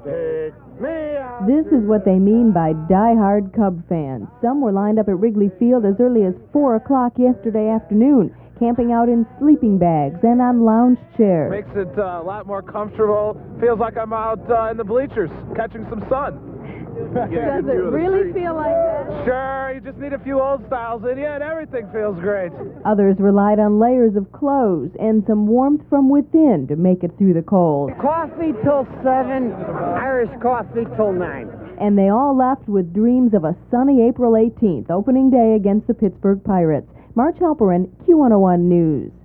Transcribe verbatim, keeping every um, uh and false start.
Take me out. This is what they mean by die-hard Cub fans. Some were lined up at Wrigley Field as early as four o'clock yesterday afternoon, camping out in sleeping bags and on lounge chairs. Makes it uh, a lot more comfortable. Feels like I'm out uh, in the bleachers catching some sun. Does it really feel like that? Sure, you just need a few old styles in you and everything feels great. Others relied on layers of clothes and some warmth from within to make it through the cold. Coffee till seven, Irish coffee till nine. And they all left with dreams of a sunny April eighteenth, opening day against the Pittsburgh Pirates. March Halperin, Q one oh one News.